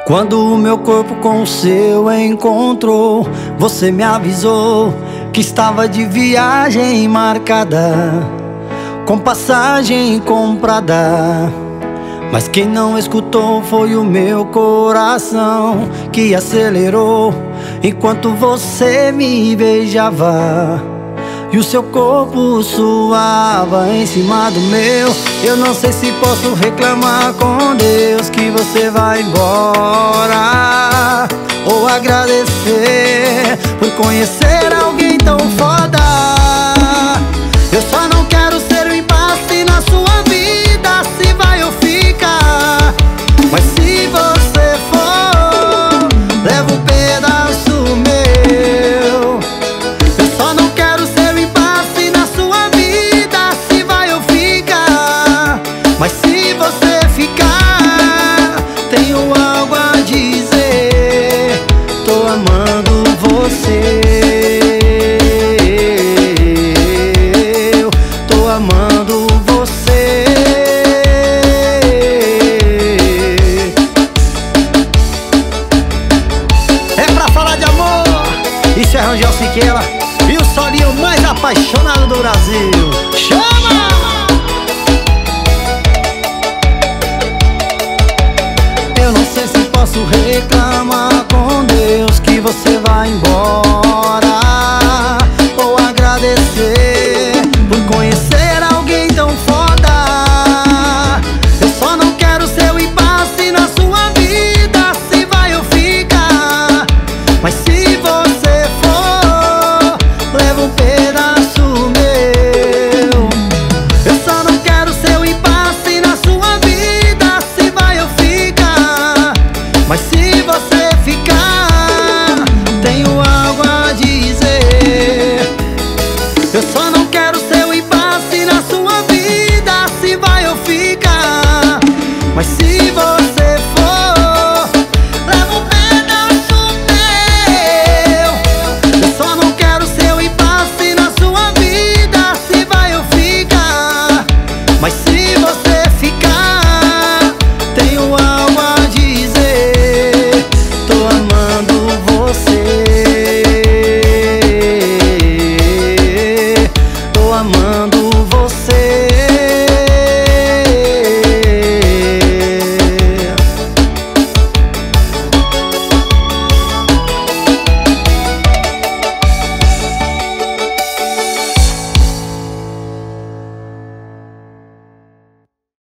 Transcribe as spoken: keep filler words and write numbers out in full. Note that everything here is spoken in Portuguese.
Quando o meu corpo com o seu encontrou, você me avisou que estava de viagem marcada, com passagem comprada. Mas quem não escutou foi o meu coração, que acelerou enquanto você me beijava e o seu corpo suava em cima do meu. Eu não sei se posso reclamar com Deus que você vai embora, ou agradecer por conhecer alguém tão foda. Eu só não quero ser um impasse na sua vida, se vai ou fica. Mas se você for, leva um pedaço meu. Eu só não quero ser um impasse na sua vida, se vai ou fica. Mas se você ficar, tenho algo a dizer. Tô amando você. Eu tô amando você. É pra falar de amor, isso é Rangel Siqueira e o solinho mais apaixonado do Brasil. Chama! Eu não sei se posso reclamar